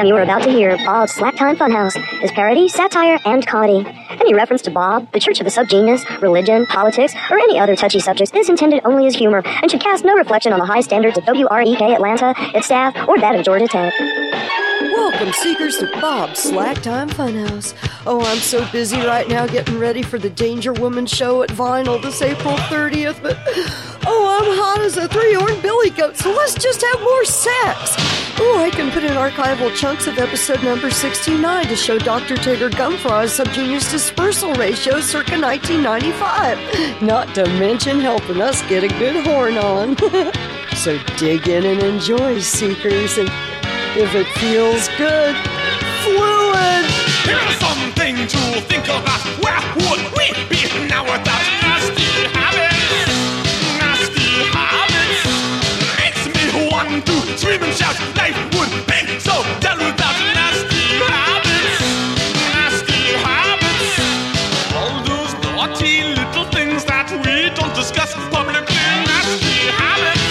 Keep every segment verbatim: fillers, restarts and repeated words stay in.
program you are about to hear, Bob's Slacktime Funhouse, is parody, satire, and comedy. Any reference to Bob, the Church of the Subgenius, religion, politics, or any other touchy subjects is intended only as humor and should cast no reflection on the high standards of W R E K Atlanta, its staff, or that of Georgia Tech. Welcome, seekers, to Bob's Slacktime Funhouse. Oh, I'm so busy right now getting ready for the Danger Woman show at Vinyl this April thirtieth, but oh, I'm hot as a three-horned billy goat, so let's just have more sex. Oh, I can put in archival chunks of episode number sixty-nine to show Doctor Tigger Gumfraw's subgenius dispersal ratio circa nineteen ninety-five, not to mention helping us get a good horn on. So dig in and enjoy, seekers, and if it feels good, fluid! Here's something to think about. Where would we be now without nasty habits? Nasty habits makes me want to scream and shout. Life would be so dull without nasty habits. Nasty habits. All those naughty little things that we don't discuss publicly. Nasty habits.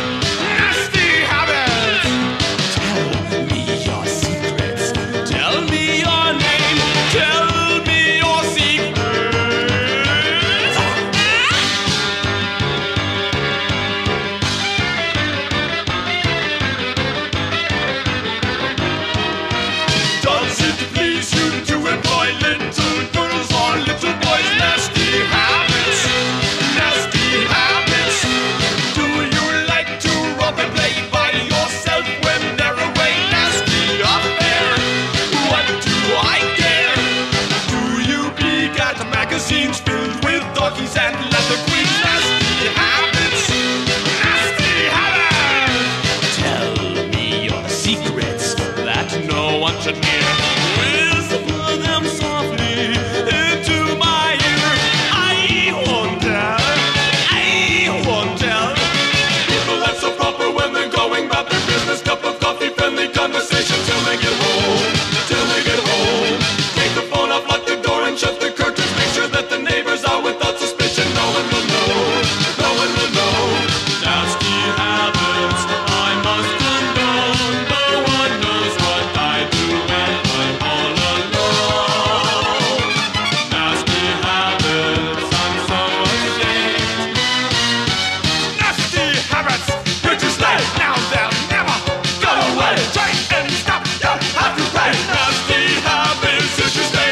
Scenes filled with doggies and leather queens. Nasty habits, nasty habits. Tell me your secrets that no one should hear. Whisper them softly into my ear. I won't tell, I won't tell. People act so proper when they're going about their business. Cup of coffee, friendly conversation till they get home, till they get home. Take the phone off, lock the door and shut the curtain. That the neighbors are without suspicion. No one will know, no one will know. Nasty habits I must condone. No one knows what I do when I'm all alone. Nasty habits, I'm so ashamed. Nasty habits, here to stay. Now they'll never go away. Try and stop, you'll have to pay. Nasty habits, here to stay.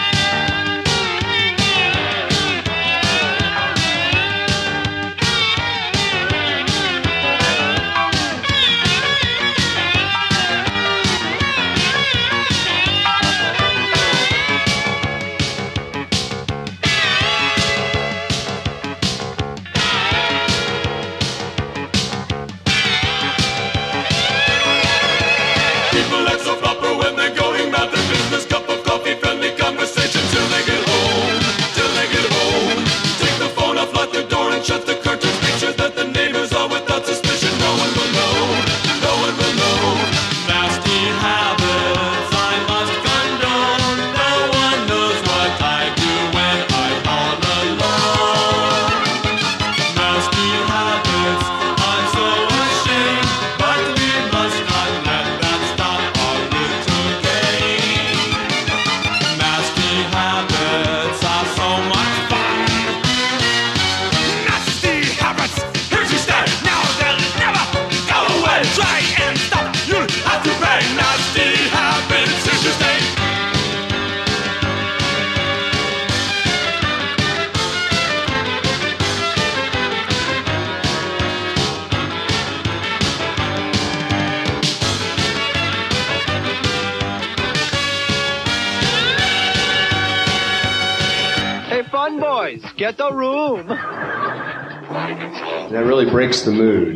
Get the room. That really breaks the mood.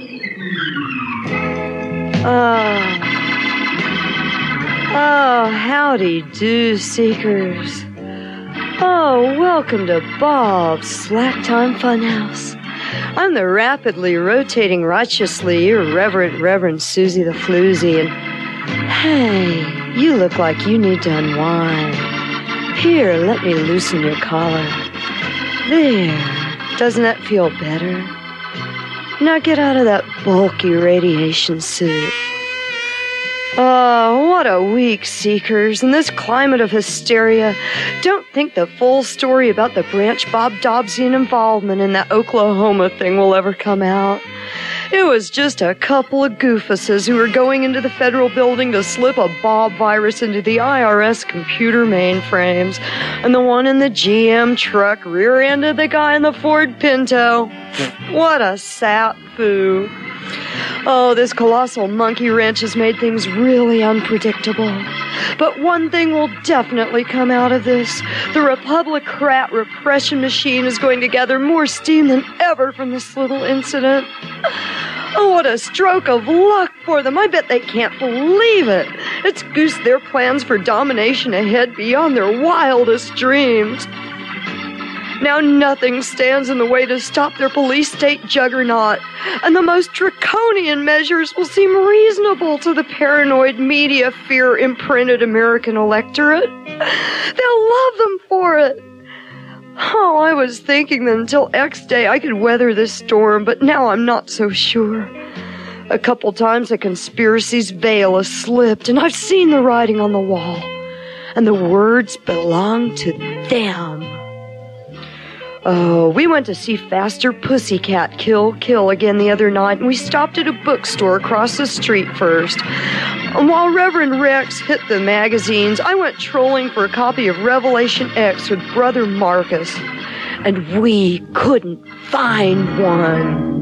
Oh, oh, howdy do, seekers. Oh, welcome to Bob's Slacktime Funhouse. I'm the rapidly rotating, righteously irreverent Reverend Susie the Floozy, and hey, you look like you need to unwind. Here, let me loosen your collar. There. Doesn't that feel better? Now get out of that bulky radiation suit. Oh, what a week, Seekers. In this climate of hysteria, don't think the full story about the Branch Bob Dobsian involvement in that Oklahoma thing will ever come out. It was just a couple of goofuses who were going into the federal building to slip a Bob virus into the I R S computer mainframes, and the one in the G M truck rear-ended the guy in the Ford Pinto. What a sap foo. Oh, this colossal monkey wrench has made things really unpredictable. But one thing will definitely come out of this. The Republicrat repression machine is going to gather more steam than ever from this little incident. Oh, what a stroke of luck for them. I bet they can't believe it. It's goosed their plans for domination ahead beyond their wildest dreams. Now nothing stands in the way to stop their police state juggernaut, and the most draconian measures will seem reasonable to the paranoid, media fear-imprinted American electorate. They'll love them for it. Oh, I was thinking that until X Day I could weather this storm, but now I'm not so sure. A couple times the conspiracy's veil has slipped, and I've seen the writing on the wall, and the words belong to them. Oh, we went to see Faster Pussycat Kill Kill again the other night, and we stopped at a bookstore across the street first. And while Reverend Rex hit the magazines, I went trolling for a copy of Revelation X with Brother Marcus, and we couldn't find one.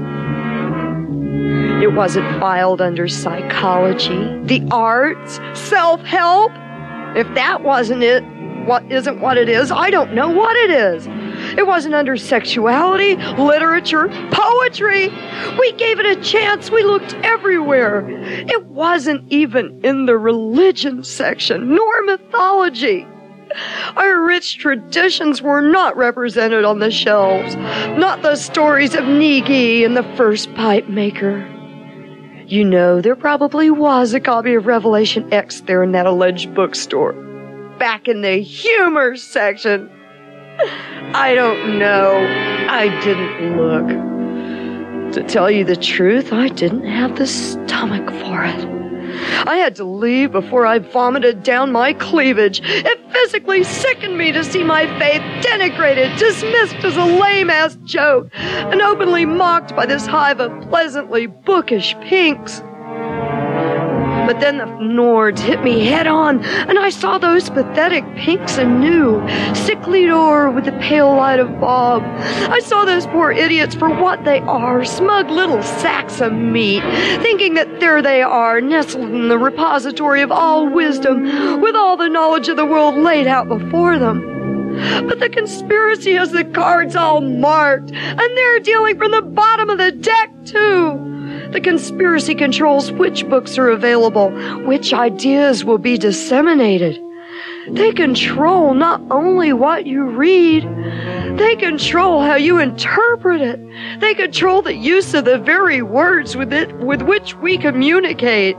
It wasn't filed under psychology, the arts, self-help. If that wasn't it, what isn't what it is, I don't know what it is. It wasn't under sexuality, literature, poetry. We gave it a chance. We looked everywhere. It wasn't even in the religion section, nor mythology. Our rich traditions were not represented on the shelves, not the stories of Negi and the first pipe maker. You know, there probably was a copy of Revelation X there in that alleged bookstore, back in the humor section. I don't know. I didn't look. To tell you the truth, I didn't have the stomach for it. I had to leave before I vomited down my cleavage. It physically sickened me to see my faith denigrated, dismissed as a lame-ass joke, and openly mocked by this hive of pleasantly bookish pinks. But then the Nords hit me head on, and I saw those pathetic pinks anew, sicklied o'er with the pale light of Bob. I saw those poor idiots for what they are, smug little sacks of meat, thinking that there they are, nestled in the repository of all wisdom, with all the knowledge of the world laid out before them. But the conspiracy has the cards all marked, and they're dealing from the bottom of the deck, too. The conspiracy controls which books are available, which ideas will be disseminated. They control not only what you read, they control how you interpret it. They control the use of the very words with it, with which we communicate.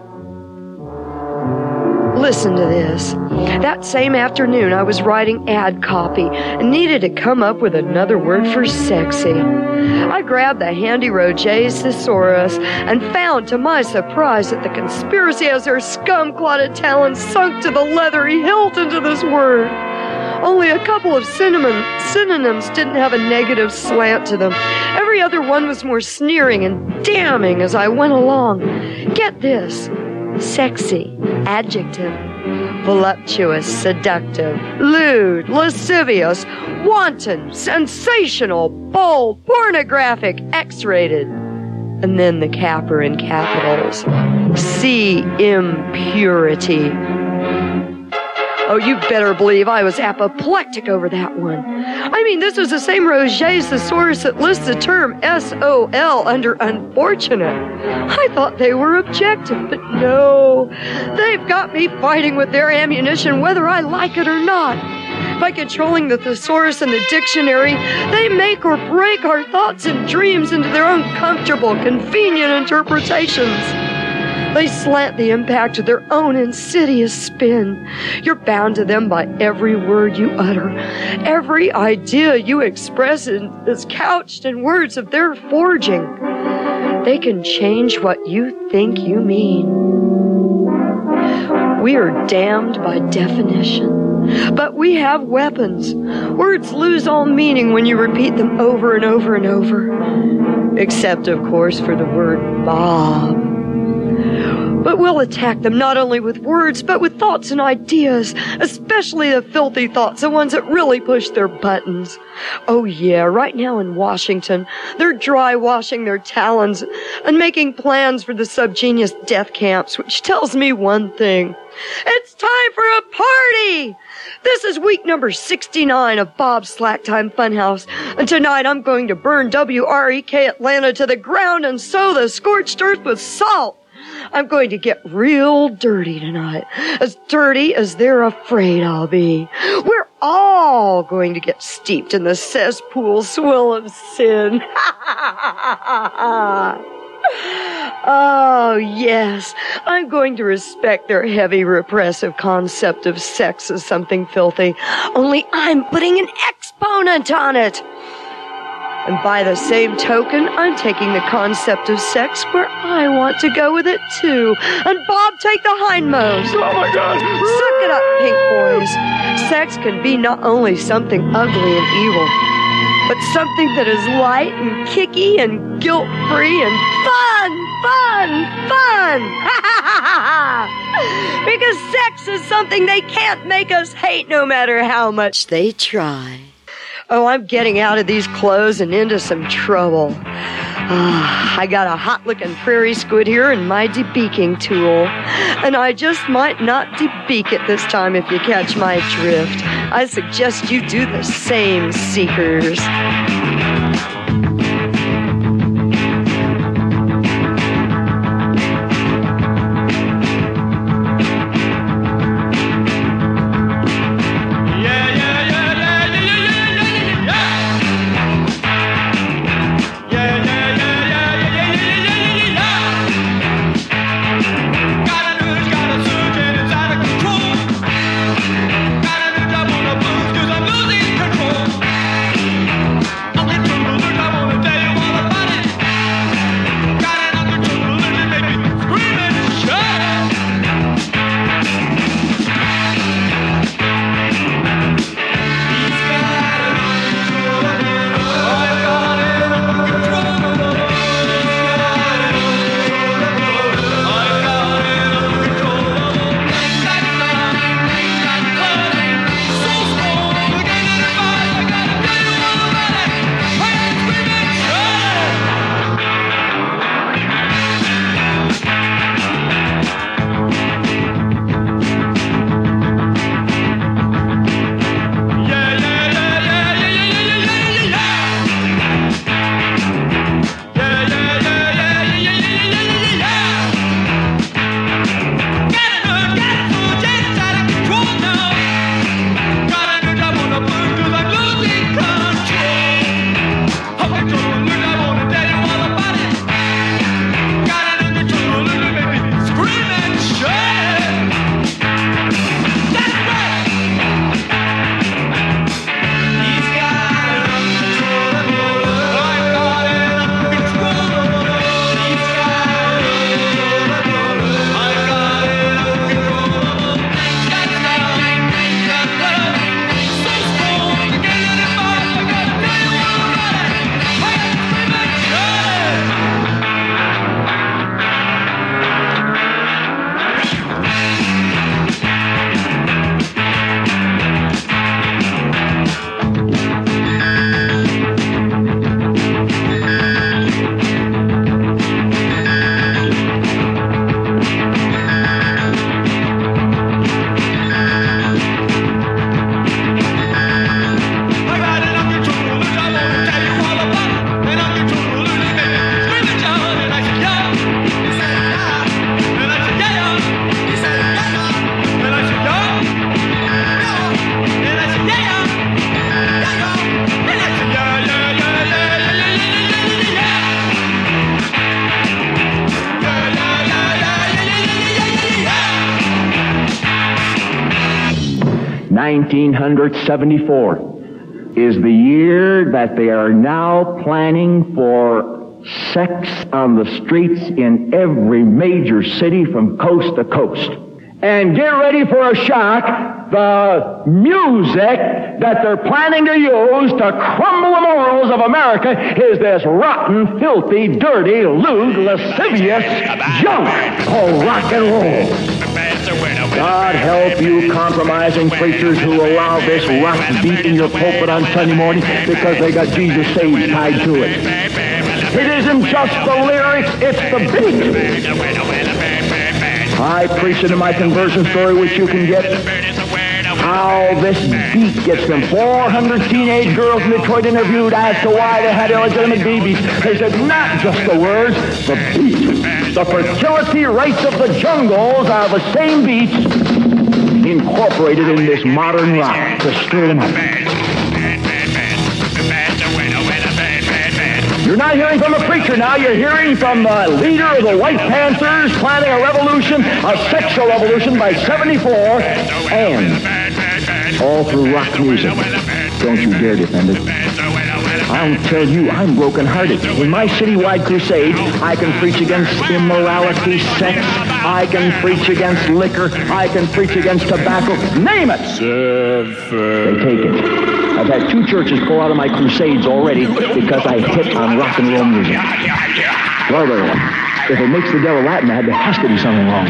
Listen to this. That same afternoon, I was writing ad copy and needed to come up with another word for sexy. I grabbed the handy Roget's thesaurus and found, to my surprise, that the conspiracy has their scum-clotted talons sunk to the leathery hilt into this word. Only a couple of synonym, synonyms didn't have a negative slant to them. Every other one was more sneering and damning as I went along. Get this. Sexy, adjective, voluptuous, seductive, lewd, lascivious, wanton, sensational, bold, pornographic, X-rated. And then the capper in capitals. C, impurity. Oh, you better believe I was apoplectic over that one. I mean, this was the same Roget's thesaurus that lists the term S O L under unfortunate. I thought they were objective, but no. They've got me fighting with their ammunition whether I like it or not. By controlling the thesaurus and the dictionary, they make or break our thoughts and dreams into their own comfortable, convenient interpretations. They slant the impact of their own insidious spin. You're bound to them by every word you utter. Every idea you express is couched in words of their forging. They can change what you think you mean. We are damned by definition, but we have weapons. Words lose all meaning when you repeat them over and over and over, except, of course, for the word Bob. But we'll attack them not only with words, but with thoughts and ideas, especially the filthy thoughts, the ones that really push their buttons. Oh yeah, right now in Washington, they're dry washing their talons and making plans for the subgenius death camps, which tells me one thing. It's time for a party! This is week number sixty-nine of Bob's Slacktime Funhouse, and tonight I'm going to burn W R E K Atlanta to the ground and sow the scorched earth with salt. I'm going to get real dirty tonight, as dirty as they're afraid I'll be. We're all going to get steeped in the cesspool swill of sin. Oh, yes, I'm going to respect their heavy repressive concept of sex as something filthy, only I'm putting an exponent on it. And by the same token, I'm taking the concept of sex where I want to go with it, too. And Bob, take the hindmost. Oh, my God. Suck it up, pink boys. Sex can be not only something ugly and evil, but something that is light and kicky and guilt-free and fun, fun, fun. Because sex is something they can't make us hate no matter how much they try. Oh, I'm getting out of these clothes and into some trouble. Ah, I got a hot-looking prairie squid here and my debeaking tool. And I just might not debeak it this time if you catch my drift. I suggest you do the same, seekers. nineteen seventy-four is the year that they are now planning for sex on the streets in every major city from coast to coast. And get ready for a shock. The music that they're planning to use to crumble the morals of America is this rotten, filthy, dirty, lewd, lascivious junk called rock and roll. God help you compromising preachers who allow this rock beat in your pulpit on Sunday morning because they got Jesus saved tied to it. It isn't just the lyrics, it's the beat. I preached it in my conversion story, which you can get, how this beat gets them. four hundred teenage girls in Detroit interviewed as to why they had illegitimate babies. They said not just the words, the beat. The fertility rates of the jungles are the same beats incorporated in this modern rock to stir them up. You're not hearing from the preacher now, you're hearing from the leader of the White Panthers planning a revolution, a sexual revolution by seventy-four, and all through rock music. Don't you dare defend it. I'll tell you, I'm brokenhearted. In my citywide crusade, I can preach against immorality, sex, I can preach against liquor, I can preach against tobacco, name it! They take it. I've had two churches pull out of my crusades already because I hit on rock and roll music. Brother, if it makes the devil Latin, there has to be something wrong.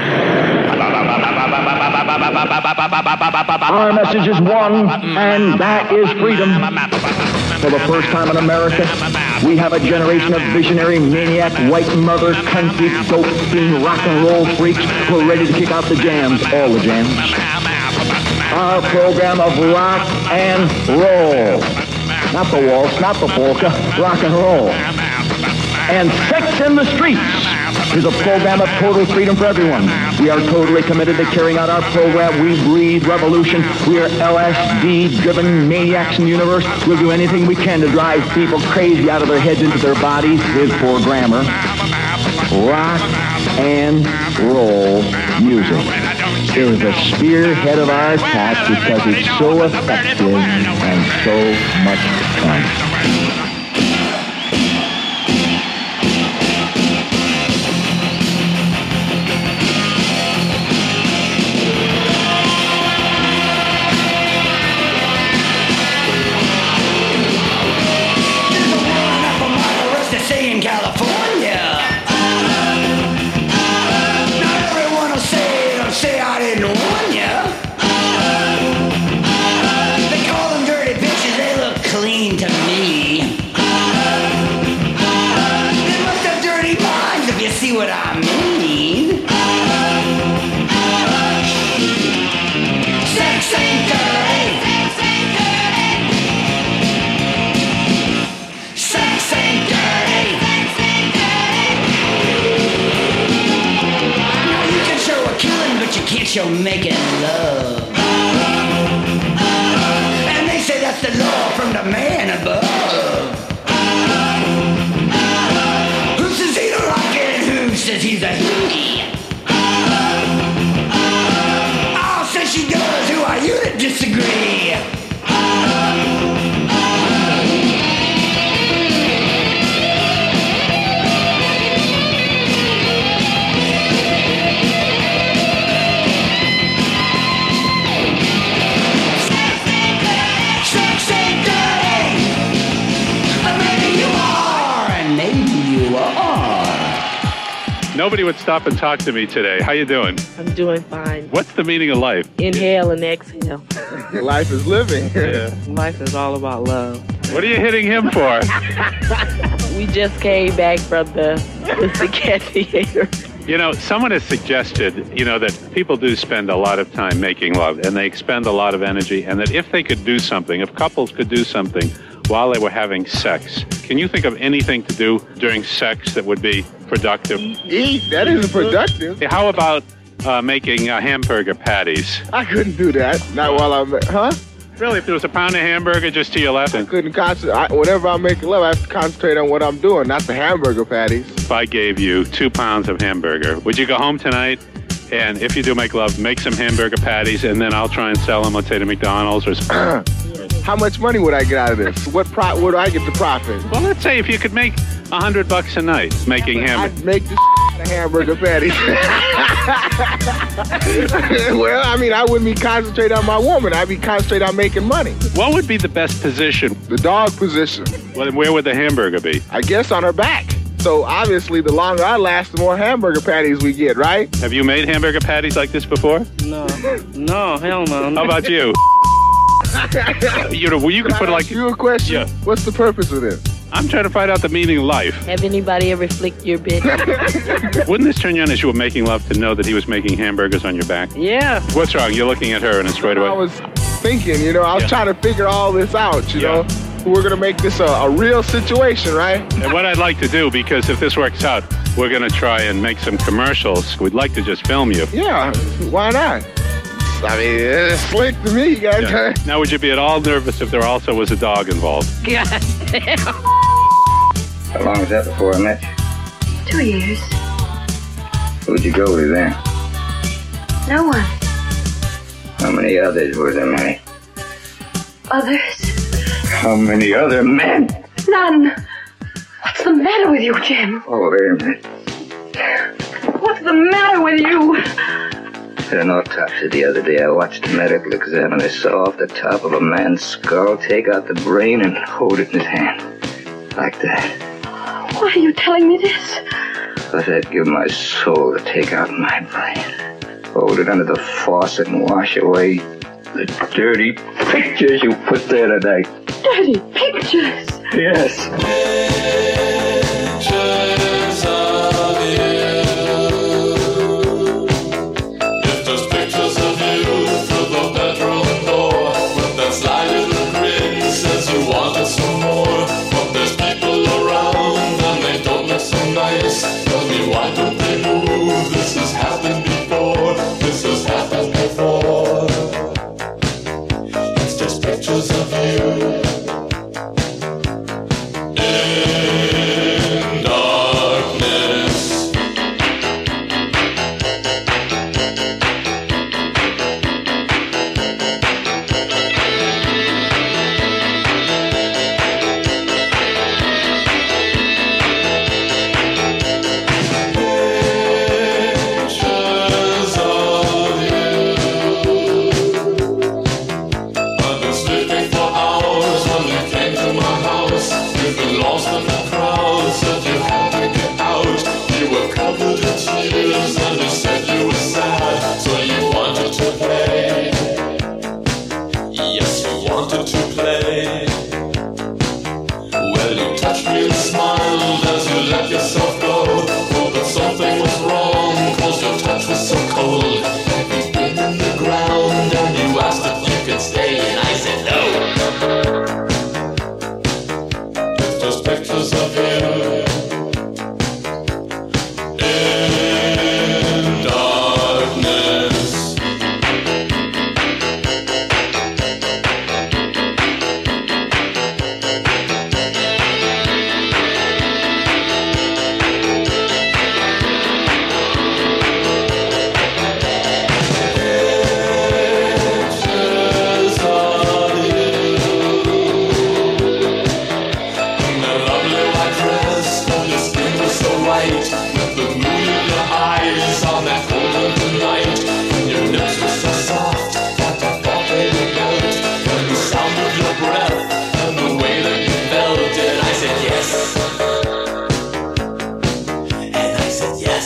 Our message is one, and that is freedom. For the first time in America, we have a generation of visionary, maniac, white mother, country, dope-fiend, rock and roll freaks who are ready to kick out the jams, all the jams. Our program of rock and roll. Not the waltz, not the polka, rock and roll. And Sex in the Streets is a program of total freedom for everyone. We are totally committed to carrying out our program. We breathe revolution. We are L S D-driven maniacs in the universe. We'll do anything we can to drive people crazy out of their heads into their bodies. Here's poor grammar. Rock and roll music is the spearhead of our attack because it's so effective and so much fun. You're making love. And they say that's the law from the man above. Who says he don't like it and who says he's a he? Oh, says she does. Who are you to disagree? Nobody would stop and talk to me today. How you doing? I'm doing fine. What's the meaning of life? Inhale and exhale. Life is living. Yeah. Life is all about love. What are you hitting him for? We just came back from the Pussycat Theater. You know, someone has suggested, you know, that people do spend a lot of time making love, and they expend a lot of energy, and that if they could do something, if couples could do something while they were having sex, can you think of anything to do during sex that would be productive? Eat? That isn't productive. How about uh, making uh, hamburger patties? I couldn't do that. Not while I'm... Huh? Really, if there was a pound of hamburger just to your left? I couldn't concentrate. Whenever I'm making love, I have to concentrate on what I'm doing, not the hamburger patties. If I gave you two pounds of hamburger, would you go home tonight? And if you do make love, make some hamburger patties, and then I'll try and sell them, let's say, to McDonald's or something. How much money would I get out of this? What pro- Where do I get the profit? Well, let's say if you could make A hundred bucks a night making hamburgers. I'd make the out of hamburger patties. Well, I mean, I wouldn't be concentrating on my woman. I'd be concentrating on making money. What would be the best position? The dog position. Well, where would the hamburger be? I guess on her back. So obviously, the longer I last, the more hamburger patties we get, right? Have you made hamburger patties like this before? No. No, hell no. How about you? you know, well, you can Can put I like. ask you a question? Yeah. What's the purpose of this? I'm trying to find out the meaning of life. Have anybody ever flicked your bitch? Wouldn't this turn you on as you were making love to know that he was making hamburgers on your back? Yeah. What's wrong? You're looking at her and it's right away. I was thinking, you know, I was Yeah. trying to figure all this out, you Yeah. know. We're going to make this a, a real situation, right? And what I'd like to do, because if this works out, we're going to try and make some commercials. We'd like to just film you. Yeah, why not? I mean, it's slick to me, you guys. Yeah. Now, would you be at all nervous if there also was a dog involved? God damn. How long was that before I met you? Two years. Who'd you go with then? No one. How many others were there, Manny? Others? How many other men? None. What's the matter with you, Jim? Oh, wait a minute. What's the matter with you? At an autopsy the other day, I watched a medical examiner saw off the top of a man's skull, take out the brain, and hold it in his hand. Like that. Why are you telling me this? Because I'd give my soul to take out my brain. Hold it under the faucet and wash away the dirty pictures you put there tonight. Dirty pictures? Yes. Pictures of you. If there's pictures of you through the bedroom door, with that sly little grin says you wanted some more. But there's people around and they don't look so nice. Tell me, why don't they move? This has happened before. This has happened before. It's just pictures of you. In darkness. Pictures of you. I've been sleeping for hours when you came to my house. You've been lost in the crowd, said you had to get out. You were covered in tears and you said you were sad, so you wanted to play. Yes, you wanted to play. Well, you touched me and smiled as you let yourself go. Oh, but something was wrong, cause your touch was so cold. You've been in the ground and you asked if you could stay, and I said no. It's just pictures of you. In darkness. Pictures of you. In a lovely white dress, and your skin was so white, with the moon in your eyes on that cold winter night. And your lips were so soft that I thought they would melt. And the sound of your breath and the way that you felt, and I said yes. And I said yes.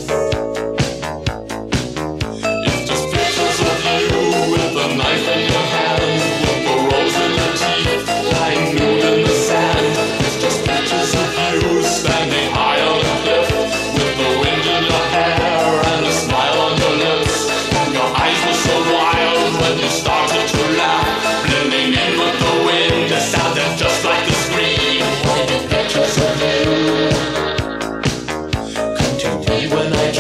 It's just pictures of you with a knife in your hand, with the rose in your teeth, lying nude in the sand. It's just pictures of you standing high on a cliff, with the wind in your hair and a smile on your lips. And your eyes were so wild when you started to laugh, blending in with the wind. It sounded just like a scream. Pointed pictures of you. Come to me when I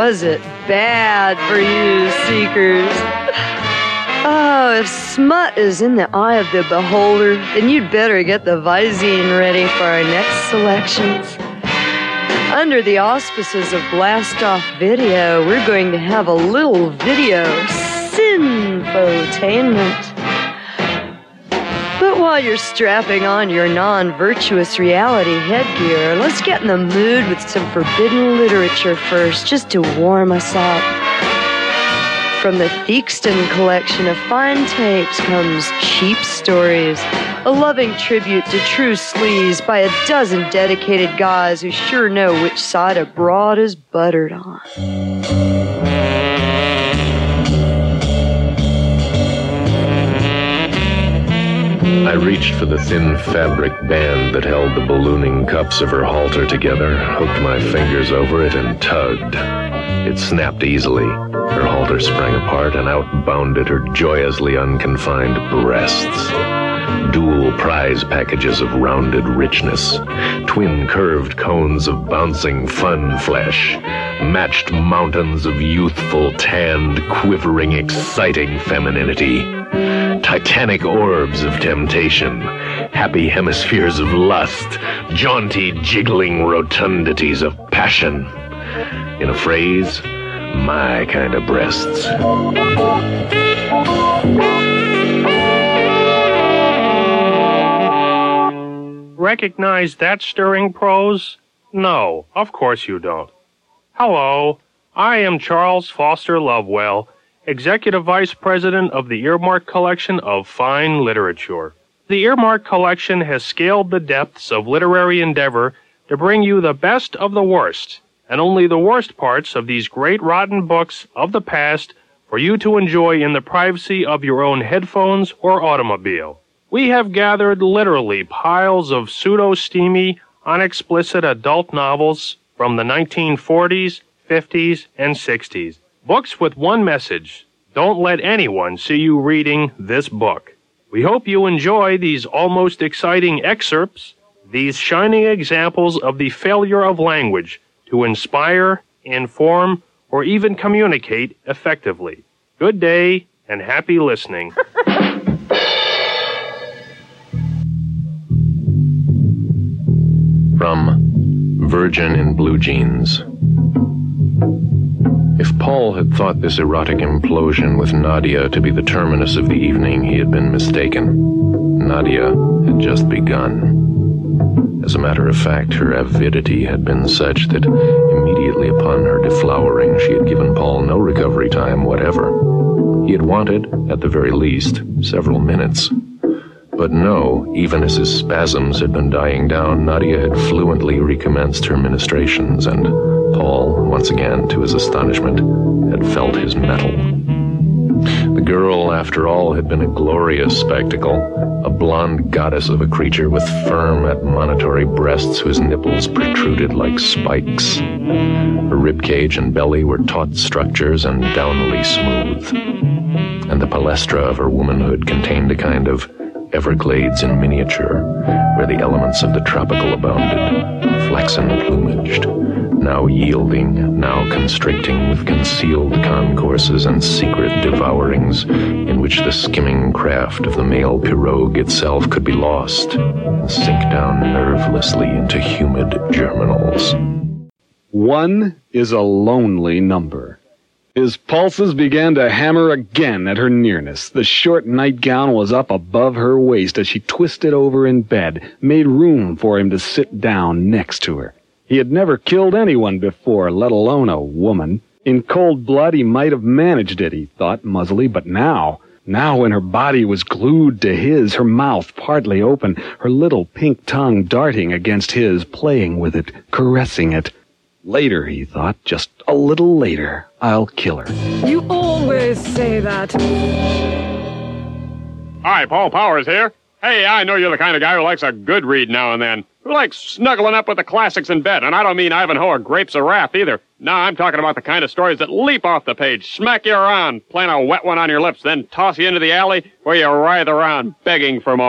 was it bad for you, Seekers? Oh, if smut is in the eye of the beholder, then you'd better get the Visine ready for our next selections. Under the auspices of Blast Off Video, we're going to have a little video sinfotainment. But while you're strapping on your non-virtuous reality headgear, let's get in the mood with some forbidden literature first, just to warm us up. From the Theakston collection of fine tapes comes Cheap Stories, a loving tribute to true sleaze by a dozen dedicated guys who sure know which side a broad is buttered on. I reached for the thin fabric band that held the ballooning cups of her halter together, hooked my fingers over it, and tugged. It snapped easily. Her halter sprang apart, and out bounded her joyously unconfined breasts. Dual prize packages of rounded richness, twin curved cones of bouncing fun flesh, matched mountains of youthful, tanned, quivering, exciting femininity, titanic orbs of temptation, happy hemispheres of lust, jaunty, jiggling rotundities of passion. In a phrase, my kind of breasts. Recognize that stirring prose? No, of course you don't. Hello, I am Charles Foster Lovewell, Executive Vice President of the Earmark Collection of Fine Literature. The Earmark Collection has scaled the depths of literary endeavor to bring you the best of the worst, and only the worst parts of these great rotten books of the past for you to enjoy in the privacy of your own headphones or automobile. We have gathered literally piles of pseudo-steamy, unexplicit adult novels from the nineteen forties, fifties, and sixties. Books with one message: don't let anyone see you reading this book. We hope you enjoy these almost exciting excerpts, these shining examples of the failure of language to inspire, inform, or even communicate effectively. Good day and happy listening. From Virgin in Blue Jeans. If Paul had thought this erotic implosion with Nadia to be the terminus of the evening, he had been mistaken. Nadia had just begun. As a matter of fact, her avidity had been such that immediately upon her deflowering, she had given Paul no recovery time whatever. He had wanted, at the very least, several minutes. But no, even as his spasms had been dying down, Nadia had fluently recommenced her ministrations, and Paul, once again, to his astonishment, had felt his mettle. The girl, after all, had been a glorious spectacle, a blonde goddess of a creature with firm, admonitory breasts whose nipples protruded like spikes. Her ribcage and belly were taut structures and downly smooth, and the palestra of her womanhood contained a kind of Everglades in miniature, where the elements of the tropical abounded, flaxen plumaged, now yielding, now constricting with concealed concourses and secret devourings in which the skimming craft of the male pirogue itself could be lost and sink down nervelessly into humid germinals. One is a lonely number. His pulses began to hammer again at her nearness. The short nightgown was up above her waist as she twisted over in bed, made room for him to sit down next to her. He had never killed anyone before, let alone a woman. In cold blood, he might have managed it, he thought muzzily, but now, now when her body was glued to his, her mouth partly open, her little pink tongue darting against his, playing with it, caressing it. Later, he thought, just a little later, I'll kill her. You always say that. Hi, Paul Powers here. Hey, I know you're the kind of guy who likes a good read now and then, who likes snuggling up with the classics in bed, and I don't mean Ivanhoe or Grapes of Wrath either. No, I'm talking about the kind of stories that leap off the page, smack you around, plant a wet one on your lips, then toss you into the alley where you writhe around, begging for more.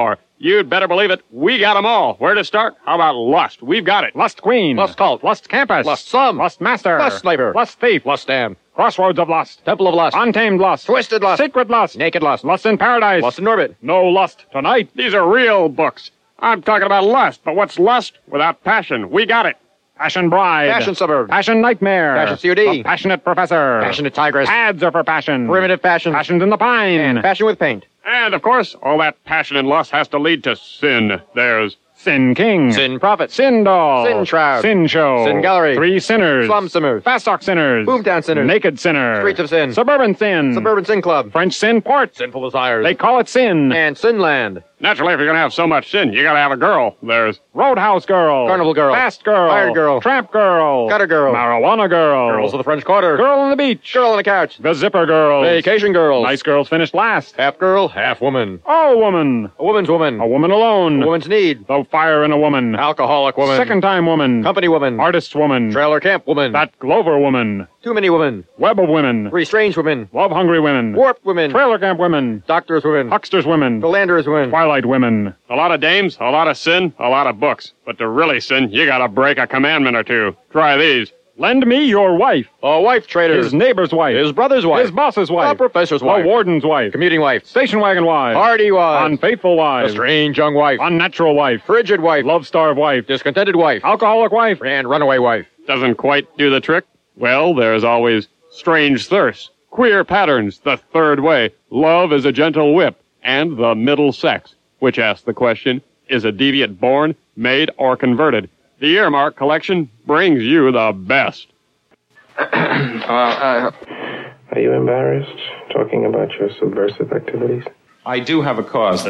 You'd better believe it. We got 'em all. Where to start? How about lust? We've got it. Lust queen. Lust cult. Lust campus. Lust sum. Lust master. Lust slaver. Lust thief. Lust stand. Crossroads of lust. Temple of lust. Untamed lust. Twisted lust. Secret lust. Naked lust. Lust in paradise. Lust in orbit. No lust tonight. These are real books. I'm talking about lust, but what's lust without passion? We got it. Passion bride. Passion suburb. Passion nightmare. Passion C O D. The passionate professor. Passionate tigress. Ads are for passion. Primitive passion. Passions in the pine. And passion with paint. And, of course, all that passion and lust has to lead to sin. There's Sin King. Sin Prophet. Sin Doll. Sin Shroud. Sin Show. Sin Gallery. Three Sinners. Slum Sinners. Fast Talk Sinners. Boomtown Sinners. Naked Sinner. Streets of Sin. Suburban Sin. Suburban Sin Club. French Sin Port. Sinful Desires. They call it Sin. And Sinland. Naturally, if you're going to have so much sin, you got to have a girl. There's Roadhouse Girl. Carnival Girl. Fast Girl. Hired Girl. Tramp Girl. Gutter Girl. Marijuana Girl. Girls of the French Quarter. Girl on the beach. Girl on the couch. The Zipper Girls. Vacation Girls. Nice girls finished last. Half girl, half woman. Oh, woman. A woman's woman. A woman alone. A woman's need. The fire in a woman. Alcoholic woman. Second time woman. Company woman. Artist woman. Trailer camp woman. That Glover woman. Too many women. Web of women. Three strange women. Love hungry women. Warped women. Trailer camp women. Doctors women. Hucksters women. Philanderers women. Twilight women. A lot of dames, a lot of sin, a lot of books. But to really sin, you gotta break a commandment or two. Try these. Lend me your wife. A wife trader. His neighbor's wife. His brother's wife. His boss's wife. A professor's wife. A warden's wife. Commuting wife. Station wagon wife. Party wife. Unfaithful wife. A strange young wife. Unnatural wife. Frigid wife. Love-starved wife. Discontented wife. Alcoholic wife. And runaway wife. Doesn't quite do the trick? Well, there's always strange thirst. Queer patterns, the third way. Love is a gentle whip. And the middle sex. Which asks the question, is a deviant born, made, or converted? The Earmark Collection brings you the best. uh, uh, Are you embarrassed talking about your subversive activities? I do have a cause.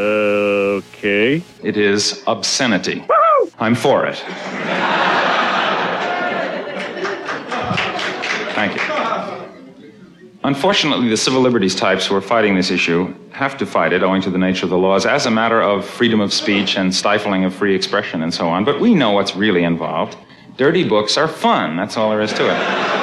Okay. It is obscenity. I'm for it. Thank you. Unfortunately, the civil liberties types who are fighting this issue have to fight it owing to the nature of the laws as a matter of freedom of speech and stifling of free expression and so on. But we know what's really involved. Dirty books are fun. That's all there is to it.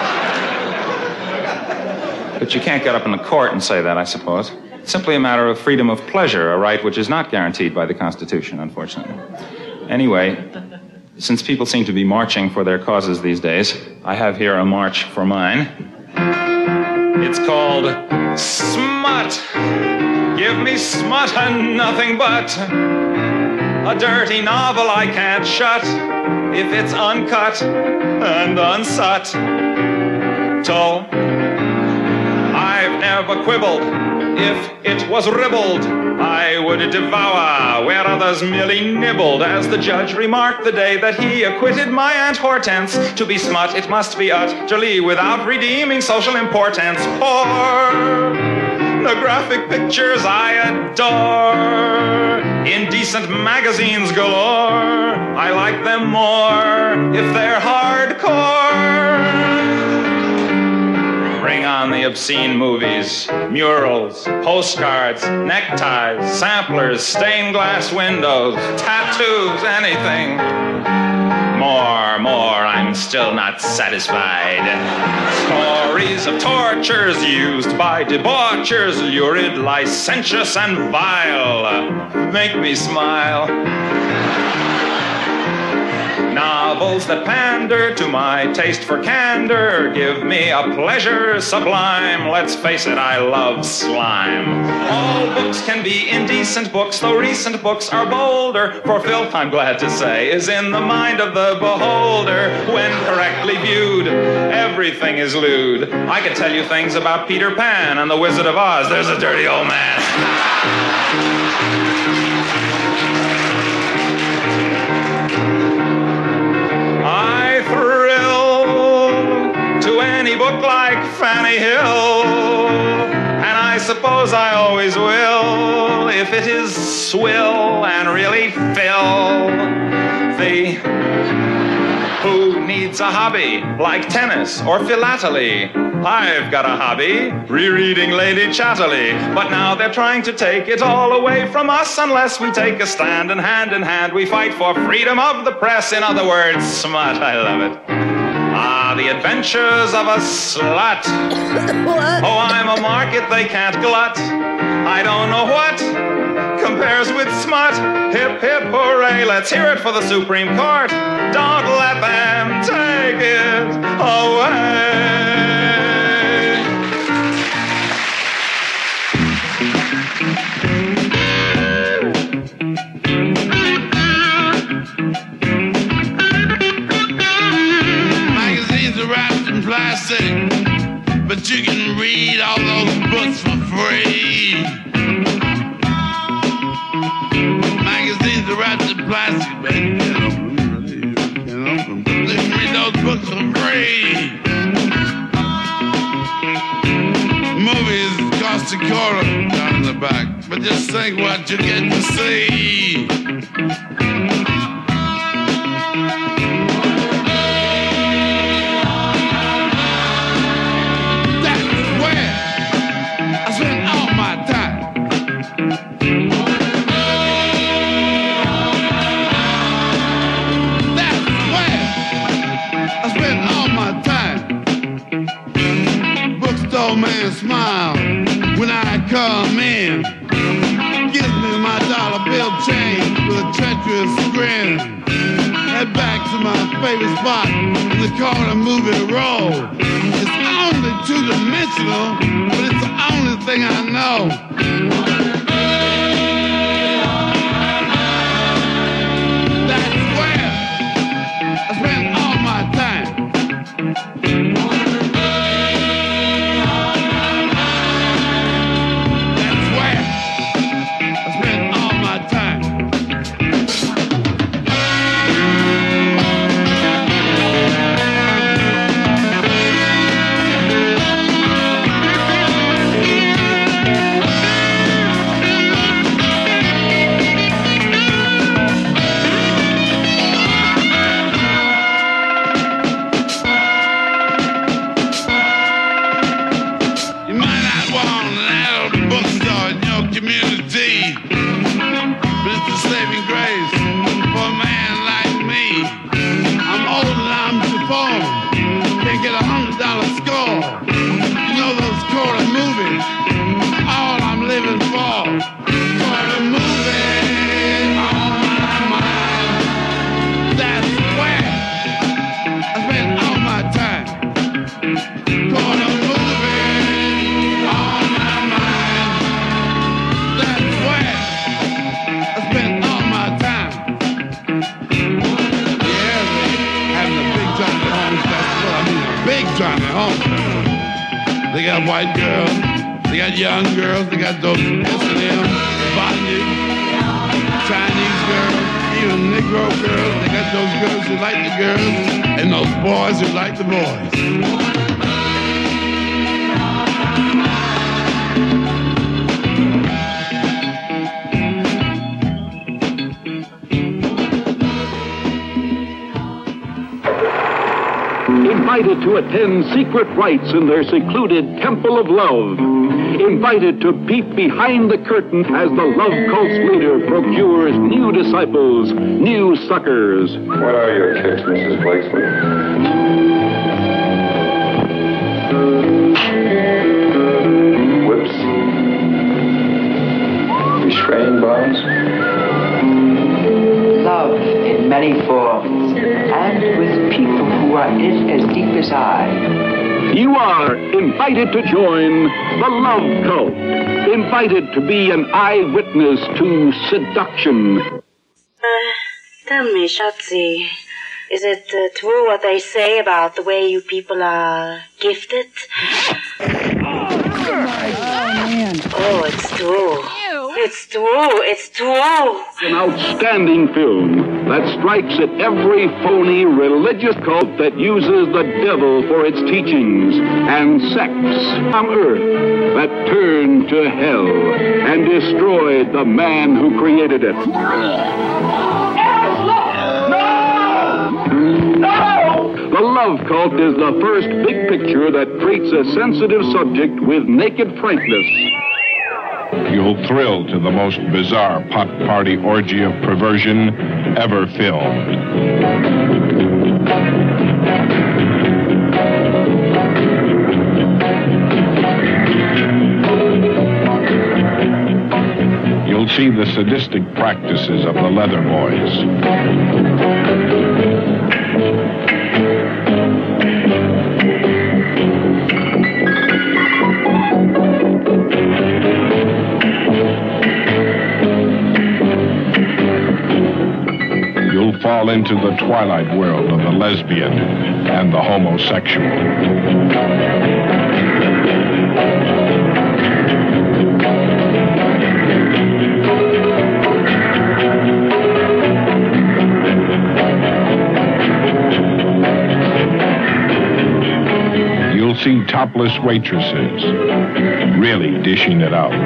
But you can't get up in the court and say that, I suppose. It's simply a matter of freedom of pleasure, a right which is not guaranteed by the Constitution, unfortunately. Anyway, since people seem to be marching for their causes these days, I have here a march for mine. It's called Smut. Give me smut and nothing but a dirty novel I can't shut if it's uncut and unsut. So I've never quibbled. If it was ribbled, I would devour where others merely nibbled, as the judge remarked the day that he acquitted my Aunt Hortense. To be smut, it must be utterly without redeeming social importance. Or the graphic pictures I adore, indecent magazines galore, I like them more if they're hardcore. Bring on the obscene movies, murals, postcards, neckties, samplers, stained glass windows, tattoos, anything. More, more, I'm still not satisfied. Stories of tortures used by debauchers, lurid, licentious, and vile, make me smile. Novels that pander to my taste for candor give me a pleasure sublime. Let's face it, I love slime. All books can be indecent books, though recent books are bolder. For filth, I'm glad to say, is in the mind of the beholder. When correctly viewed, everything is lewd. I can tell you things about Peter Pan and the Wizard of Oz. There's a dirty old man. I thrill to any book like Fanny Hill, and I suppose I always will, if it is swill and really fill the... Who needs a hobby like tennis or philately? I've got a hobby, rereading Lady Chatterley. But now they're trying to take it all away from us unless we take a stand, and hand in hand we fight for freedom of the press. In other words, smut. I love it. Ah, the adventures of a slut. Oh, I'm a market they can't glut. I don't know what compares with smut. Hip, hip, hooray, let's hear it for the Supreme Court. Don't let them take it away. Magazines are wrapped in plastic, but you can read all those books for free. Magazines are wrapped in plastic, but you can open them, you can open them. You can read those books for free. Movies cost a quarter down in the back, but just think what you get to see. Man smile when I come in, gives me my dollar bill change with a treacherous grin. Head back to my favorite spot in the corner movie roll. It's only two-dimensional, but it's the only thing I know. That's where I spend all my time. They got white girls, they got young girls, they got those S and M, bondage, Chinese girls, even Negro girls. They got those girls who like the girls and those boys who like the boys. Invited to attend secret rites in their secluded Temple of Love. Invited to peep behind the curtain as the love cult's leader procures new disciples, new suckers. What are your kicks, Missus Blakesley? Whips? Restraining bonds? Love in many forms, and with people who are in it as deep as I. You are invited to join the Love Cult. Invited to be an eyewitness to seduction. Uh, tell me, Shotzi, is it uh, true what they say about the way you people are gifted? Oh, my God. Oh, it's true. It's true. It's true. An outstanding film that strikes at every phony religious cult that uses the devil for its teachings and sects on earth that turned to hell and destroyed the man who created it. The Love Cult is the first big picture that treats a sensitive subject with naked frankness. You'll thrill to the most bizarre pot party orgy of perversion ever filmed. You'll see the sadistic practices of the Leather Boys. You'll fall into the twilight world of the lesbian and the homosexual. You'll see topless waitresses really dishing it out.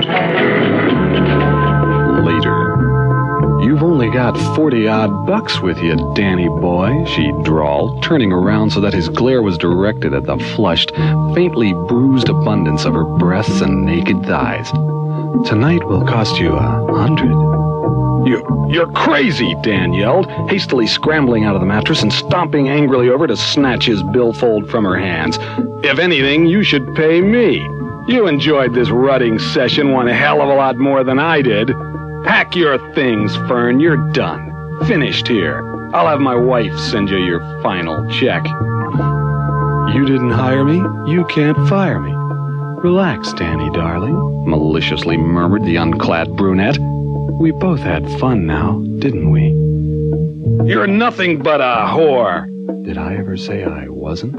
Later. You've only got forty-odd bucks with you, Danny boy, she drawled, turning around so that his glare was directed at the flushed, faintly bruised abundance of her breasts and naked thighs. Tonight will cost you a hundred. You, you're crazy, Dan yelled, hastily scrambling out of the mattress and stomping angrily over to snatch his billfold from her hands. If anything, you should pay me. You enjoyed this rutting session one hell of a lot more than I did. Pack your things, Fern. You're done. Finished here. I'll have my wife send you your final check. You didn't hire me. You can't fire me. Relax, Danny, darling, maliciously murmured the unclad brunette. We both had fun now, didn't we? You're nothing but a whore. Did I ever say I wasn't?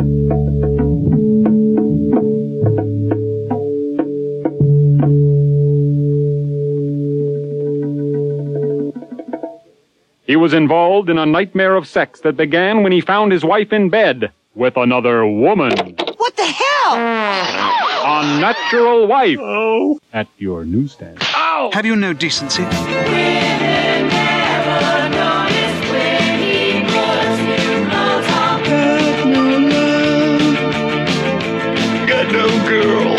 He was involved in a nightmare of sex that began when he found his wife in bed with another woman. What the hell? Unnatural Wife. Oh. At your newsstand. Ow! Have you no decency? Got no girl.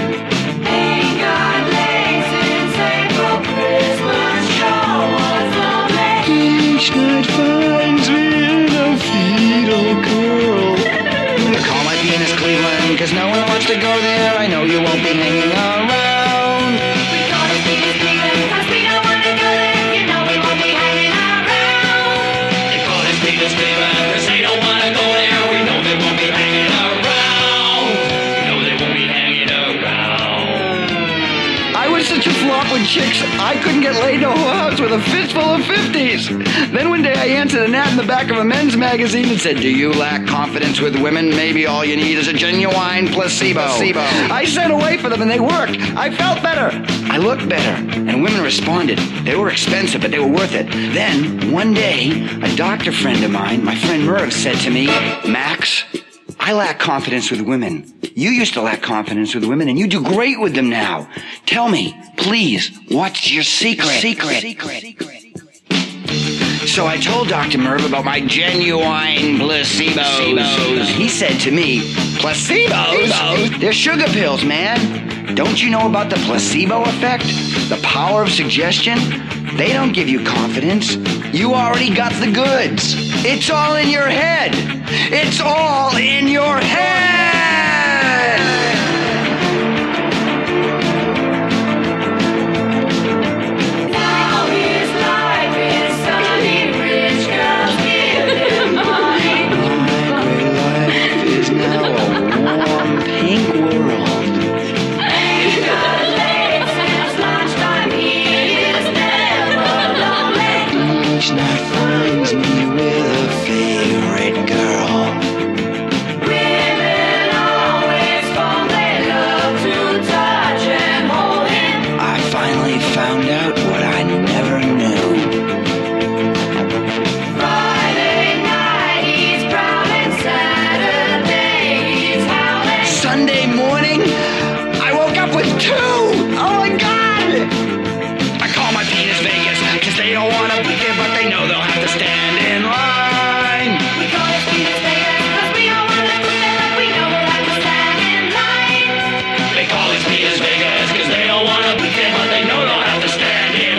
Each night finds me in a fetal curl. Call my penis Cleveland, cause no one wants to go there. I know you won't be hanging around. We call it penis Cleveland, cause we don't want to go there. You know we won't be hanging around. They call it penis Cleveland, cause they don't want to go there. We know they won't be hanging around. We know they won't be hanging around. I was such a flop with chicks, I couldn't get laid no house with a fistful of fifties. Then one day I answered an ad in the back of a men's magazine that said, do you lack confidence with women? Maybe all you need is a genuine placebo. placebo. I sent away for them and they worked. I felt better. I looked better. And women responded. They were expensive, but they were worth it. Then, one day, a doctor friend of mine, my friend Merv, said to me, Max, I lack confidence with women. You used to lack confidence with women, and you do great with them now. Tell me, please, what's your secret? Secret. secret. So I told Doctor Merv about my genuine placebos. He said to me, placebos? They're sugar pills, man. Don't you know about the placebo effect? The power of suggestion? They don't give you confidence. You already got the goods. It's all in your head. It's all in your head. Now his life is sunny, rich girls give him money. My great life is now a warm pink world. Ain't got late since lunchtime, he is never lonely. Each night finds me with a favorite girl. Women always fall, they love to touch and hold him. I finally found out what I never knew. Friday night he's prowling, Saturday he's howling. Sunday morning, I woke up with two. Oh my God! I call my penis Vegas, cause they don't want to be there, but they know they'll have to stand in line. We call it penis Vegas, cause we don't want to be there, but we know we'll have to stand in line. They call it penis Vegas, cause they don't want to be there, but they know they'll have to stand in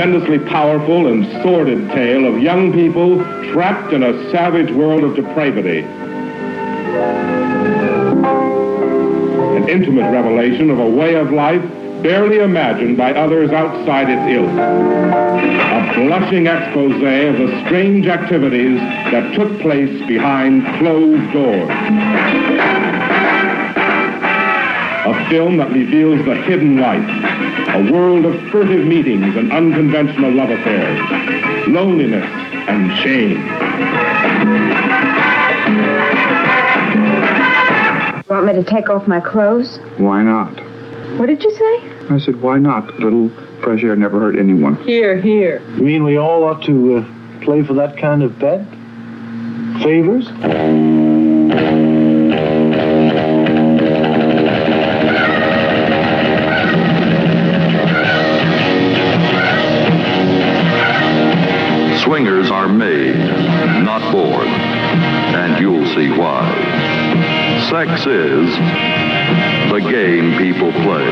tremendously powerful and sordid tale of young people trapped in a savage world of depravity. An intimate revelation of a way of life barely imagined by others outside its ilk. A blushing expose of the strange activities that took place behind closed doors. A film that reveals the hidden life, a world of furtive meetings and unconventional love affairs, loneliness and shame. You want me to take off my clothes? Why not? What did you say? I said, why not? A little fresh air never hurt anyone. Here, here. You mean we all ought to uh, play for that kind of bet? Favors? Swingers are made, not born, and you'll see why. Sex is the game people play.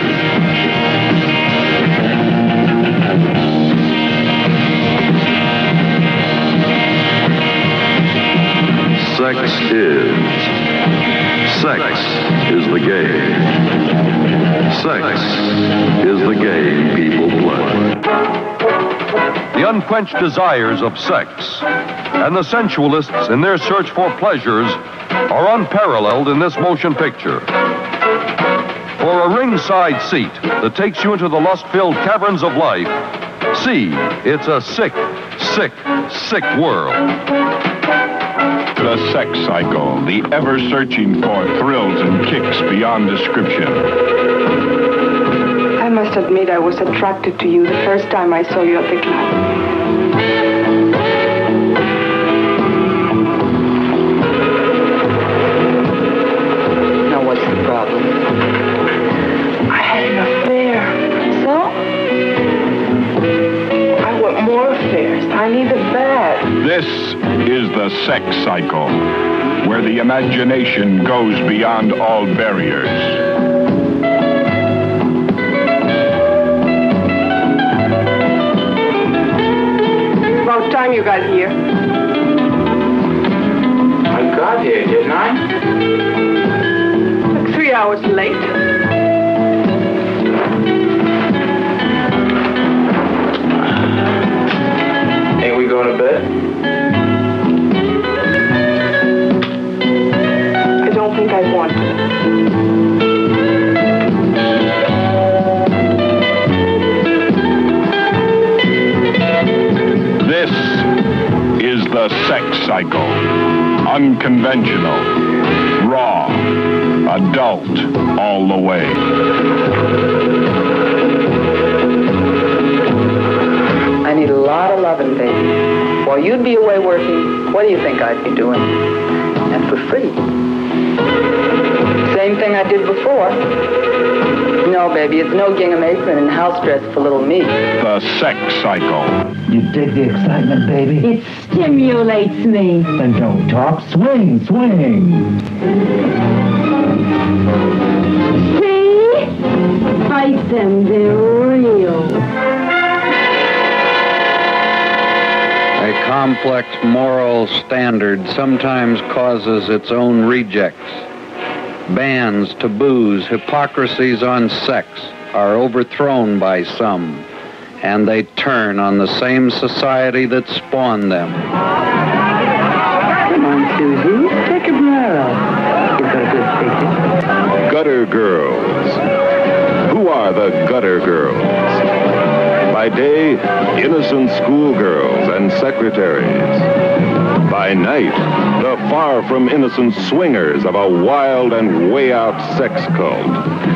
Sex is. Sex is the game. Sex is the game people play. The unquenched desires of sex and the sensualists in their search for pleasures are unparalleled in this motion picture. For a ringside seat that takes you into the lust-filled caverns of life, see, it's a sick, sick, sick world. The sex cycle, the ever searching for thrills and kicks beyond description. I must admit I was attracted to you the first time I saw you at the club. Now what's the problem? I had an affair. So? I want more affairs. I need it bad. This is the sex cycle, where the imagination goes beyond all barriers. About time you got here. I got here, didn't I? Like three hours late. Ain't we going to bed? I don't think I want to. This is the sex cycle. Unconventional, raw, adult, all the way. I need a lot of loving, baby. While you'd be away working, what do you think I'd be doing? And for free. Same thing I did before. No, baby, it's no gingham apron and house dress for little me. The sex cycle. You dig the excitement, baby? It stimulates me. Then don't talk. Swing, swing. See? Fight them. They're real. A complex moral standard sometimes causes its own rejects. Bans, taboos, hypocrisies on sex are overthrown by some, and they turn on the same society that spawned them. Come on, Susie. Take a blow. You've got a good picture. Gutter girls. Who are the gutter girls? By day, innocent schoolgirls and secretaries. By night, the far from innocent swingers of a wild and way-out sex cult.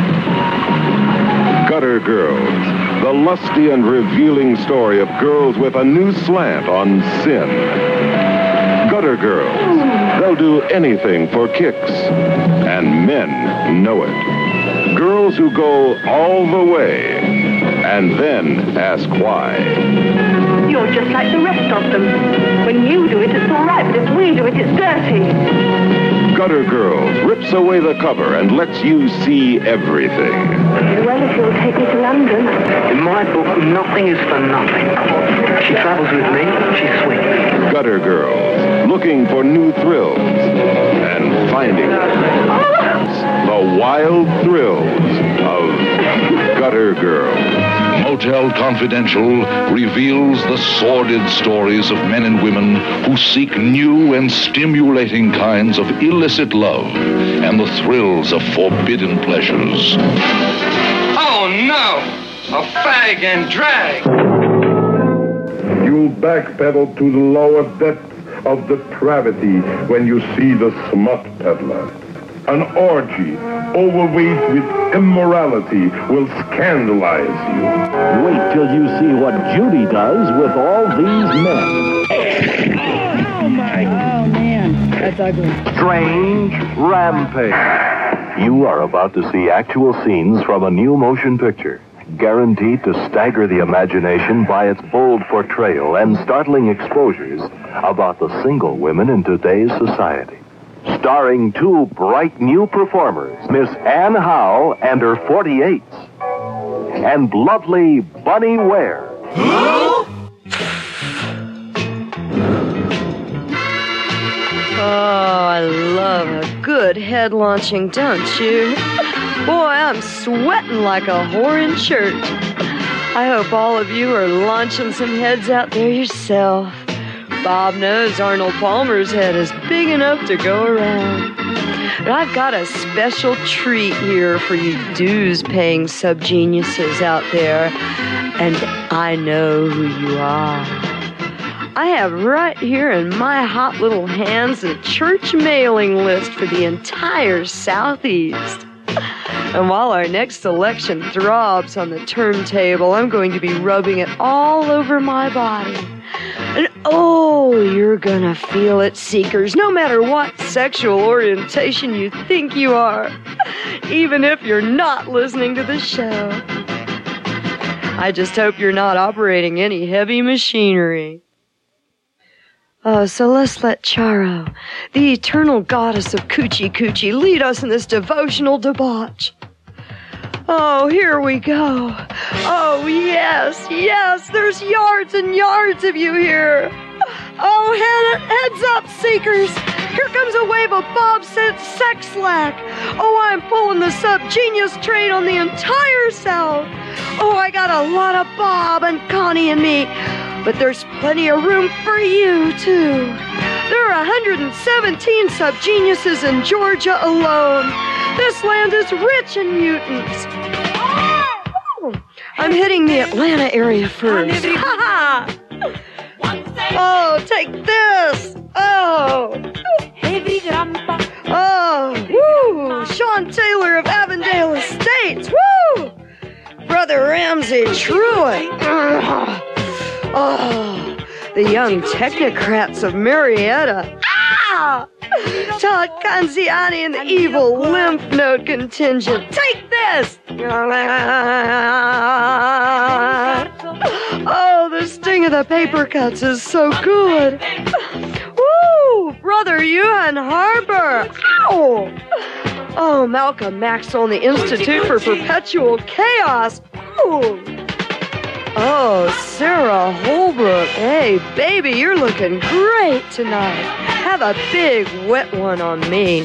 Gutter girls, the lusty and revealing story of girls with a new slant on sin. Gutter girls, they'll do anything for kicks, and men know it. Girls who go all the way, and then ask why. You're just like the rest of them. When you do it, it's all right, but if we do it, it's dirty. Gutter Girls rips away the cover and lets you see everything. Well, if you'll take me to London. In my book, nothing is for nothing. She travels with me, she swings. Gutter Girls, looking for new thrills and finding the wild thrills of Gutter Girls. Motel Confidential reveals the sordid stories of men and women who seek new and stimulating kinds of illicit love and the thrills of forbidden pleasures. Oh, no! A fag and drag! You'll backpedal to the lower depths of depravity when you see the smut peddler. An orgy overweight with immorality will scandalize you. Wait till you see what Judy does with all these men. Oh, my. Oh, man. That's ugly. Strange Rampage. You are about to see actual scenes from a new motion picture, guaranteed to stagger the imagination by its bold portrayal and startling exposures about the single women in today's society. Starring two bright new performers, Miss Anne Howe and her forty-eights, and lovely Bunny Ware. Oh, I love a good head launching, don't you? Boy, I'm sweating like a whore in church. I hope all of you are launching some heads out there yourself. Bob knows Arnold Palmer's head is big enough to go around. But I've got a special treat here for you dues-paying sub-geniuses out there, and I know who you are. I have right here in my hot little hands a church mailing list for the entire Southeast. And while our next selection throbs on the turntable, I'm going to be rubbing it all over my body. And oh, you're gonna feel it, seekers, no matter what sexual orientation you think you are, even if you're not listening to the show. I just hope you're not operating any heavy machinery. Oh, so let's let Charo, the eternal goddess of Coochie Coochie, lead us in this devotional debauch. Oh, here we go. Oh, yes, yes, there's yards and yards of you here. Oh, head, heads up, seekers. Here comes a wave of Bob-sent sex slack. Oh, I'm pulling the sub-genius train on the entire South. Oh, I got a lot of Bob and Connie in me. But there's plenty of room for you, too. There are one hundred seventeen sub-geniuses in Georgia alone. This land is rich in mutants. I'm hitting the Atlanta area first. Oh, take this. Oh. Oh, woo. Sean Taylor of Avondale Estates. Woo. Brother Ramsey Truitt. Oh, the young technocrats of Marietta. Ah! Todd Canziani and the evil lymph node contingent. Take this! Oh, the sting of the paper cuts is so good. Woo! Brother Ewan Harbor. Ow! Oh, Malcolm Maxwell and the Institute for Perpetual Chaos. Ooh! Oh, Sarah Holbrook. Hey, baby, you're looking great tonight. Have a big wet one on me.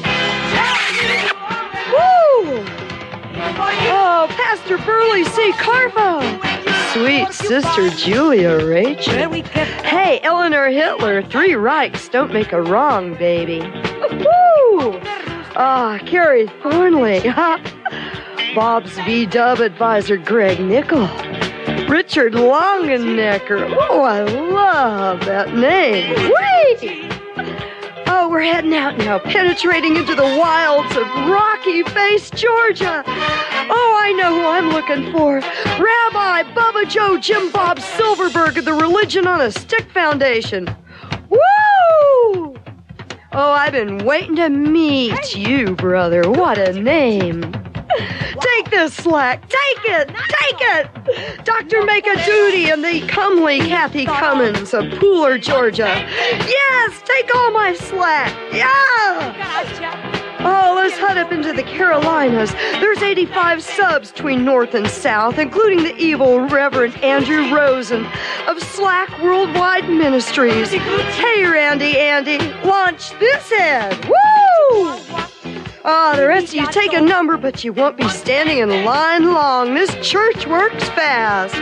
Woo! Oh, Pastor Burley C. Carvo. Sweet Sister Julia Rachel. Hey, Eleanor Hitler. Three rights don't make a wrong, baby. Woo! Ah, oh, Carrie Thornley. Bob's V-Dub advisor, Greg Nickel. Richard Longenecker. Oh, I love that name. Wait! Oh, we're heading out now, penetrating into the wilds of Rocky Face, Georgia. Oh, I know who I'm looking for. Rabbi Bubba Joe Jim Bob Silverberg of the Religion on a Stick Foundation. Woo! Oh, I've been waiting to meet you, brother. What a name. Take this slack. Take it. Take it. Doctor Make a Duty and the comely Kathy Cummins of Pooler, Georgia. Yes, take all my slack. Yeah. Oh, let's head up into the Carolinas. There's eighty-five subs between North and South, including the evil Reverend Andrew Rosen of Slack Worldwide Ministries. Hey, Randy, Andy, launch this end. Woo! Oh, the rest of you take a number, but you won't be standing in line long. This church works fast.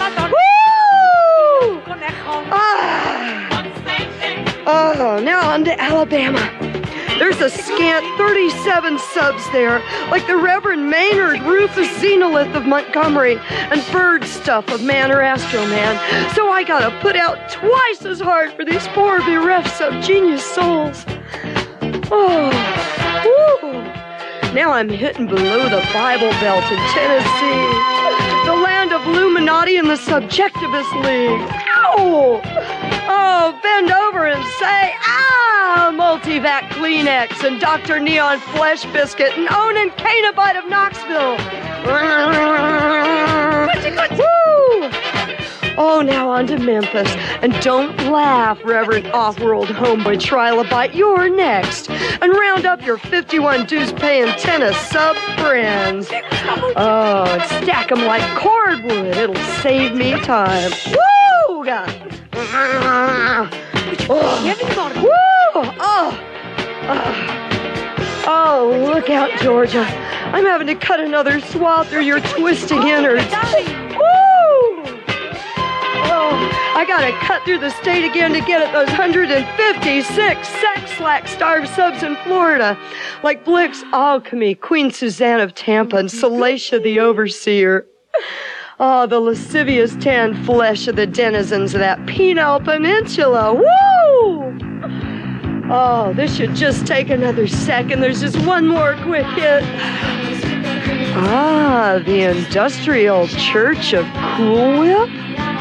Woo! Ah. Oh, now on to Alabama. There's a scant thirty-seven subs there, like the Reverend Maynard Rufus Xenolith of Montgomery and Bird Stuff of Manor Astro Man. So I gotta put out twice as hard for these poor bereft sub-genius souls. Oh, woo! Now I'm hitting below the Bible Belt in Tennessee, the land of Illuminati and the Subjectivist League. Ow! Oh, bend over and say, ah, Multivac Kleenex and Doctor Neon Flesh Biscuit and Onan Canabite of Knoxville. Woo! Oh, now on to Memphis. And don't laugh, Reverend Off-World Homeboy Trilobite, you're next. And round up your fifty-one dues-paying tennis sub-friends. Oh, and stack them like cordwood. It'll save me time. Woo! God. Oh. Woo! Oh. Oh. Oh, look out, Georgia. I'm having to cut another swath through your twisting innards. Woo! Oh, I gotta cut through the state again to get at those one hundred fifty-six sex slack starved subs in Florida. Like Blix Alchemy, Queen Suzanne of Tampa, and Salacia the Overseer. Oh, the lascivious tan flesh of the denizens of that penile peninsula. Woo! Oh, this should just take another second. There's just one more quick hit. Ah, the Industrial Church of Cool Whip?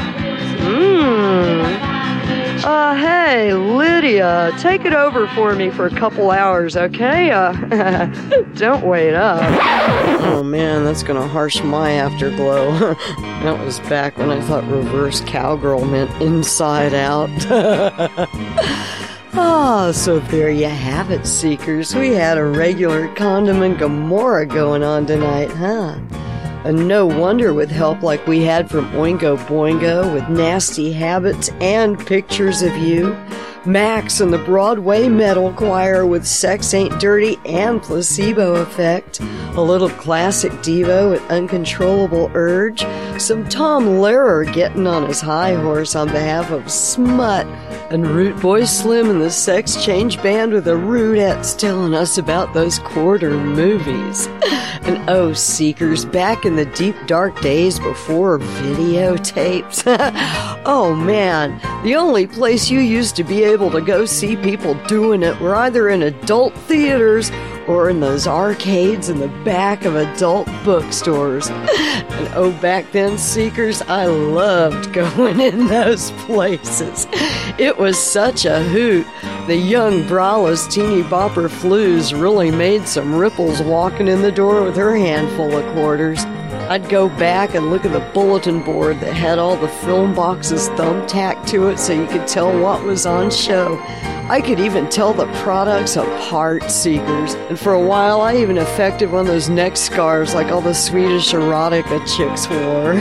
Mmm. Uh, hey, Lydia, take it over for me for a couple hours, okay? Uh, don't wait up. Oh, man, that's gonna harsh my afterglow. That was back when I thought reverse cowgirl meant inside out. Ah, so there you have it, Seekers. We had a regular Condom and Gomorrah going on tonight, huh? And no wonder with help like we had from Oingo Boingo with nasty habits and pictures of you. Max and the Broadway Metal Choir with Sex Ain't Dirty and Placebo Effect. A little classic Devo with Uncontrollable Urge. Some Tom Lehrer getting on his high horse on behalf of Smut. And Root Boy Slim and the Sex Change Band with the Rudettes telling us about those quarter movies. And oh, Seekers, back in the deep dark days before videotapes. Oh man, the only place you used to be able to go see people doing it were either in adult theaters or in those arcades in the back of adult bookstores. And oh, back then, Seekers, I loved going in those places. It was such a hoot. The young braless teeny bopper Flues really made some ripples walking in the door with her handful of quarters. I'd go back and look at the bulletin board that had all the film boxes thumbtacked to it so you could tell what was on show. I could even tell the products apart, Seekers. And for a while, I even affected one of those neck scarves like all the Swedish erotica chicks wore.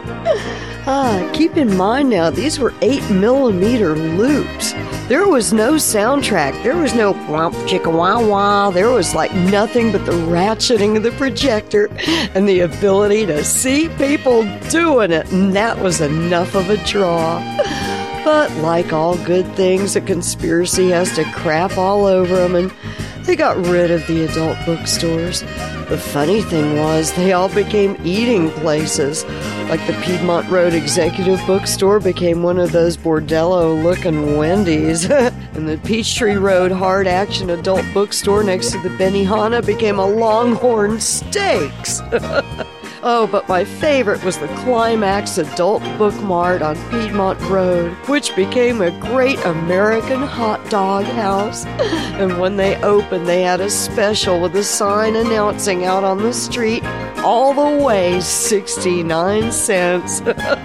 Ah, keep in mind now, these were eight millimeter loops. There was no soundtrack. There was no womp chicka wah wah. There was like nothing but the ratcheting of the projector and the ability to see people doing it. And that was enough of a draw. But like all good things, a conspiracy has to crap all over them, and they got rid of the adult bookstores. The funny thing was, they all became eating places. Like the Piedmont Road Executive Bookstore became one of those bordello-looking Wendy's. And the Peachtree Road Hard Action Adult Bookstore next to the Benihana became a Longhorn Steaks. Oh, but my favorite was the Climax Adult Book Mart on Piedmont Road, which became a great American hot dog house. And when they opened, they had a special with a sign announcing out on the street, all the way sixty-nine cents.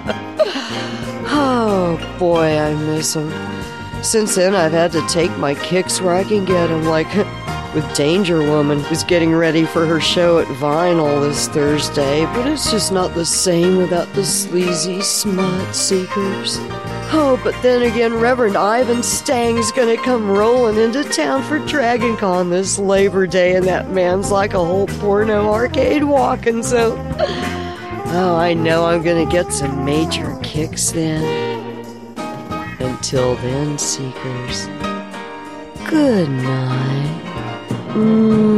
Oh, boy, I miss them. Since then, I've had to take my kicks where I can get them, like with Danger Woman, who's getting ready for her show at Vinyl this Thursday, but it's just not the same without the sleazy smut seekers. Oh, but then again, Reverend Ivan Stang's gonna come rolling into town for Dragon Con this Labor Day, and that man's like a whole porno arcade walking, so... Oh, I know I'm gonna get some major kicks then. Until then, Seekers, good night. Mm.